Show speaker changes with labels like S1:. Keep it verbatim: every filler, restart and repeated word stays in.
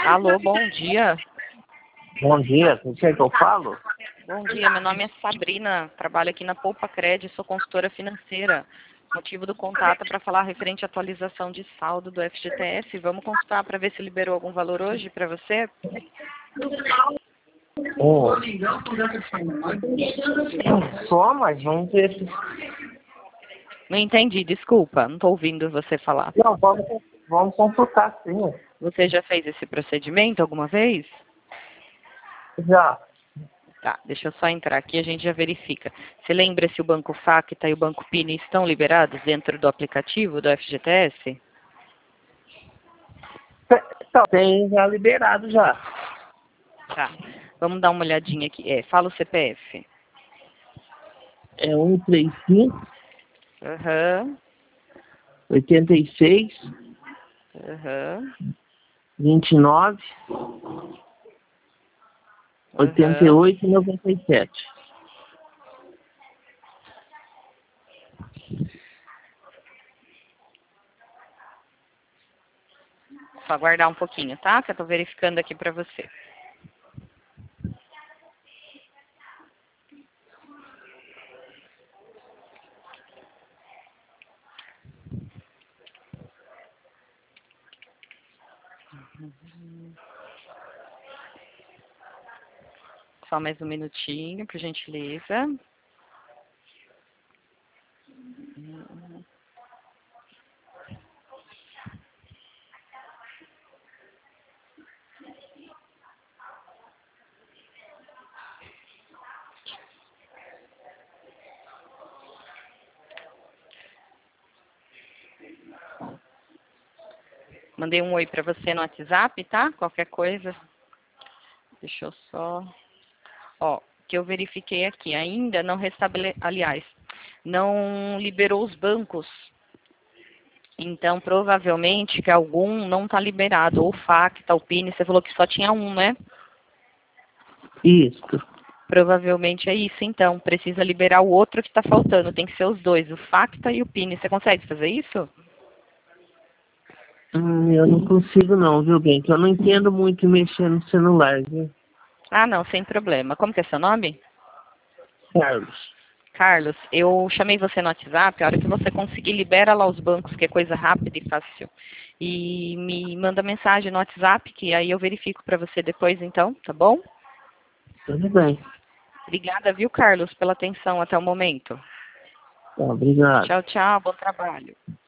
S1: Alô, bom dia.
S2: Bom dia, com quem que eu falo?
S1: Bom dia, meu nome é Sabrina, trabalho aqui na Poupa Cred, sou consultora financeira. Motivo do contato é para falar referente à atualização de saldo do F G T S. Vamos consultar para ver se liberou algum valor hoje para você?
S2: Oh. Só, mas vamos ver se...
S1: Não entendi, desculpa, não estou ouvindo você falar.
S2: Não, vamos, vamos consultar sim.
S1: Você já fez esse procedimento alguma vez?
S2: Já.
S1: Tá, deixa eu só entrar aqui e a gente já verifica. Você lembra se o Banco Facta e o Banco Pini estão liberados dentro do aplicativo do F G T S?
S2: Então, tem já liberado já.
S1: Tá, vamos dar uma olhadinha aqui. É, fala o C P F.
S2: É um três cinco,
S1: Aham,
S2: oitenta e seis,
S1: aham,
S2: vinte e nove, oitenta e
S1: aham.
S2: oito e noventa e sete.
S1: Só aguardar um pouquinho, tá? Que eu tô verificando aqui pra você. Só mais um minutinho, por gentileza. Mandei um oi pra você no WhatsApp, tá? Qualquer coisa. Deixa eu só... Ó, que eu verifiquei aqui. Ainda não restabele... Aliás, não liberou os bancos. Então, provavelmente que algum não tá liberado. Ou o Facta, o Pini, você falou que só tinha um, né?
S2: Isso.
S1: Provavelmente é isso, então. Precisa liberar o outro que está faltando. Tem que ser os dois, o Facta e o Pini. Você consegue fazer isso?
S2: Hum, eu não consigo não, viu, bem? Que eu não entendo muito mexer no celular, viu?
S1: Ah, não, sem problema. Como que é seu nome?
S2: Carlos.
S1: Carlos, eu chamei você no WhatsApp. A hora que você conseguir, libera lá os bancos, que é coisa rápida e fácil. E me manda mensagem no WhatsApp, que aí eu verifico para você depois, então, tá bom?
S2: Tudo bem.
S1: Obrigada, viu, Carlos, pela atenção até o momento.
S2: Tá, obrigado.
S1: Tchau, tchau. Bom trabalho.